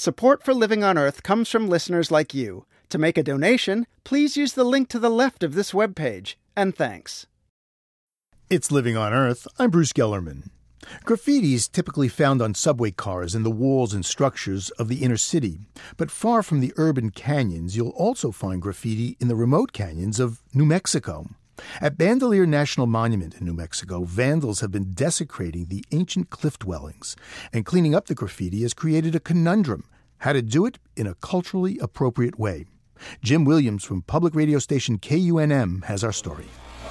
Support for Living on Earth comes from listeners like you. To make a donation, please use the link to the left of this webpage. And thanks. It's Living on Earth. I'm Bruce Gellerman. Graffiti is typically found on subway cars and the walls and structures of the inner city. But far from the urban canyons, you'll also find graffiti in the remote canyons of New Mexico. At Bandelier National Monument in New Mexico, vandals have been desecrating the ancient cliff dwellings, and cleaning up the graffiti has created a conundrum: how to do it in a culturally appropriate way. Jim Williams from public radio station KUNM has our story.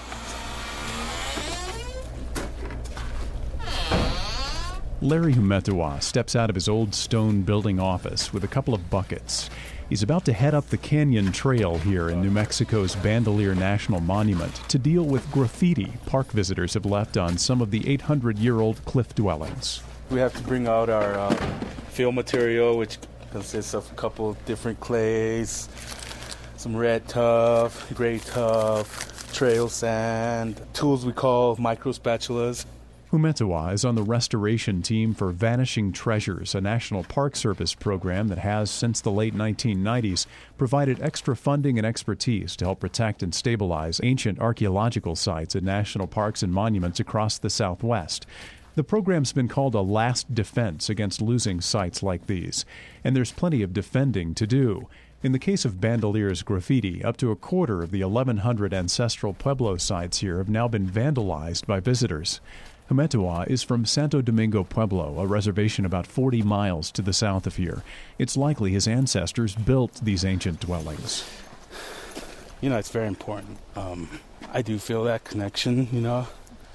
Larry Humetewa steps out of his old stone building office with a couple of buckets. He's about to head up the Canyon Trail here in New Mexico's Bandelier National Monument to deal with graffiti park visitors have left on some of the 800-year-old cliff dwellings. We have to bring out our fill material, which consists of a couple of different clays, some red tuff, gray tuff, trail sand, tools we call micro spatulas. Humetewa is on the restoration team for Vanishing Treasures, a National Park Service program that has, since the late 1990s, provided extra funding and expertise to help protect and stabilize ancient archaeological sites at national parks and monuments across the Southwest. The program's been called a last defense against losing sites like these, and there's plenty of defending to do. In the case of Bandelier's graffiti, up to a quarter of the 1,100 ancestral Pueblo sites here have now been vandalized by visitors. Humetewa is from Santo Domingo Pueblo, a reservation about 40 miles to the south of here. It's likely his ancestors built these ancient dwellings. You know, it's very important. I do feel that connection, you know.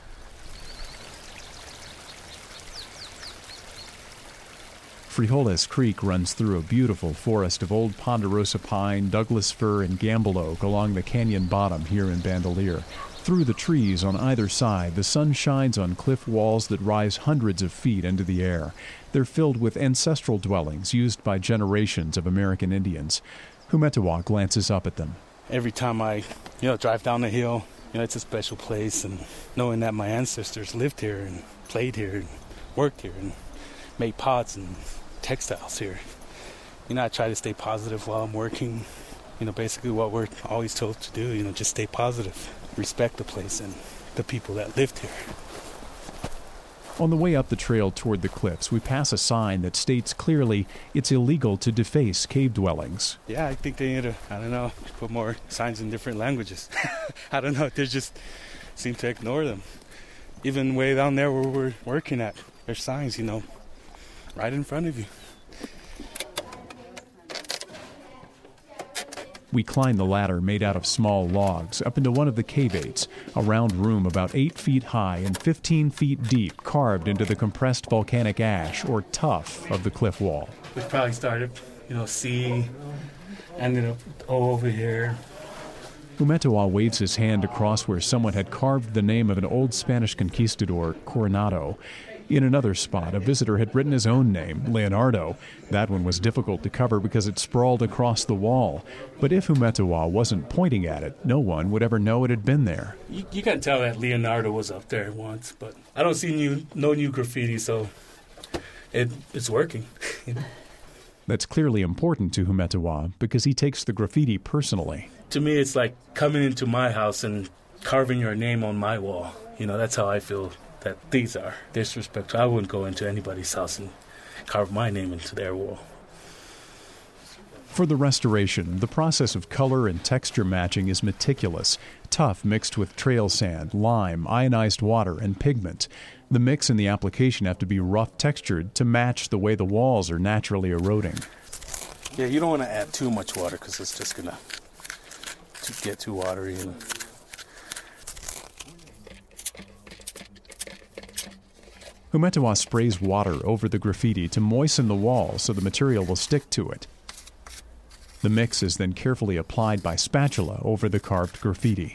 Frijoles Creek runs through a beautiful forest of old ponderosa pine, Douglas fir, and gamble oak along the canyon bottom here in Bandelier. Through the trees on either side, the sun shines on cliff walls that rise hundreds of feet into the air. They're filled with ancestral dwellings used by generations of American Indians. Humetewa glances up at them. Every time I, drive down the hill, it's a special place, and knowing that my ancestors lived here and played here and worked here and made pots and textiles here. I try to stay positive while I'm working. Basically what we're always told to do, just stay positive. Respect the place and the people that lived here. On the way up the trail toward the cliffs, we pass a sign that states clearly it's illegal to deface cave dwellings. Yeah, I think they need to, put more signs in different languages. I don't know, they just seem to ignore them. Even way down there where we're working at, there's signs, right in front of you. We climb the ladder made out of small logs up into one of the caveates, a round room about 8 feet high and 15 feet deep, carved into the compressed volcanic ash, or tuff, of the cliff wall. We probably started, C, ended up O over here. Humetewa waves his hand across where someone had carved the name of an old Spanish conquistador, Coronado. In another spot, a visitor had written his own name, Leonardo. That one was difficult to cover because it sprawled across the wall. But if Humetewa wasn't pointing at it, no one would ever know it had been there. You can tell that Leonardo was up there once, but I don't see no new graffiti, so it's working. That's clearly important to Humetewa because he takes the graffiti personally. To me, it's like coming into my house and carving your name on my wall. That's how I feel that these are disrespectful. I wouldn't go into anybody's house and carve my name into their wall. For the restoration, the process of color and texture matching is meticulous. Tuff mixed with trail sand, lime, ionized water, and pigment. The mix and the application have to be rough textured to match the way the walls are naturally eroding. Yeah, you don't want to add too much water because it's just going to get too watery. Humetewa sprays water over the graffiti to moisten the wall so the material will stick to it. The mix is then carefully applied by spatula over the carved graffiti.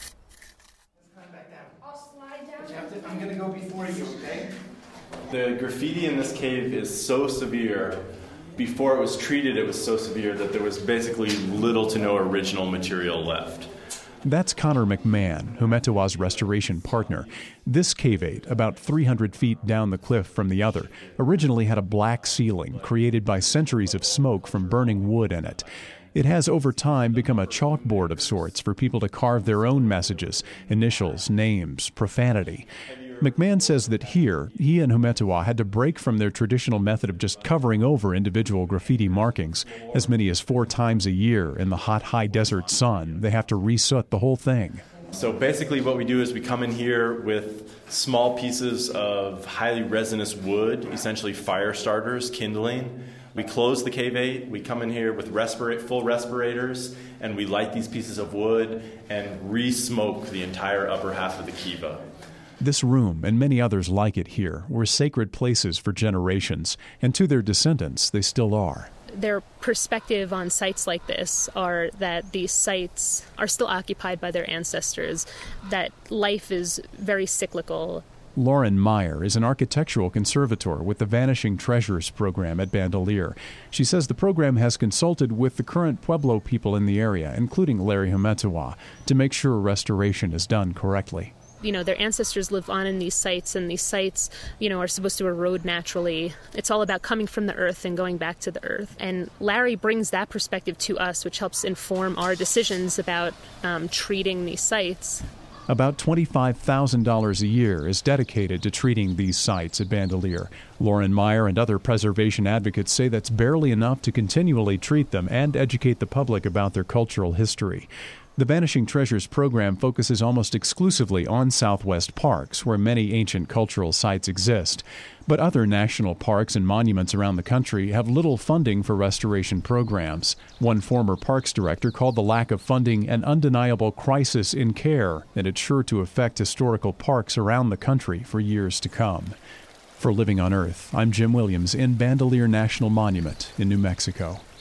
I'm going to go before you, okay? The graffiti in this cave is so severe. Before it was treated, it was so severe that there was basically little to no original material left. That's Connor McMahon, Humetewa's restoration partner. This cavate, about 300 feet down the cliff from the other, originally had a black ceiling created by centuries of smoke from burning wood in it. It has over time become a chalkboard of sorts for people to carve their own messages, initials, names, profanity. McMahon says that here, he and Humetewa had to break from their traditional method of just covering over individual graffiti markings. As many as 4 times a year in the hot, high desert sun, they have to resoot the whole thing. So basically what we do is we come in here with small pieces of highly resinous wood, essentially fire starters, kindling. We close the cavate, we come in here with full respirators, and we light these pieces of wood and re-smoke the entire upper half of the kiva. This room, and many others like it here, were sacred places for generations, and to their descendants, they still are. Their perspective on sites like this are that these sites are still occupied by their ancestors, that life is very cyclical. Lauren Meyer is an architectural conservator with the Vanishing Treasures program at Bandelier. She says the program has consulted with the current Pueblo people in the area, including Larry Humetewa, to make sure restoration is done correctly. Their ancestors live on in these sites, and these sites, are supposed to erode naturally. It's all about coming from the earth and going back to the earth. And Larry brings that perspective to us, which helps inform our decisions about treating these sites. About $25,000 a year is dedicated to treating these sites at Bandelier. Lauren Meyer and other preservation advocates say that's barely enough to continually treat them and educate the public about their cultural history. The Vanishing Treasures program focuses almost exclusively on Southwest parks, where many ancient cultural sites exist. But other national parks and monuments around the country have little funding for restoration programs. One former parks director called the lack of funding an undeniable crisis in care, and it's sure to affect historical parks around the country for years to come. For Living on Earth, I'm Jim Williams in Bandelier National Monument in New Mexico.